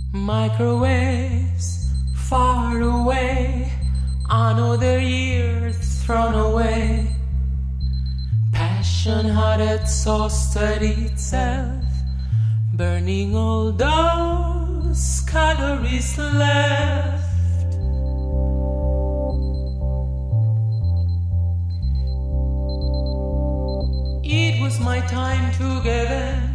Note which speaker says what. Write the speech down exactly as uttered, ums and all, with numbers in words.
Speaker 1: Microwaves far away, another year thrown away. Passion had exhausted itself, burning all those calories left. It was my time to give in.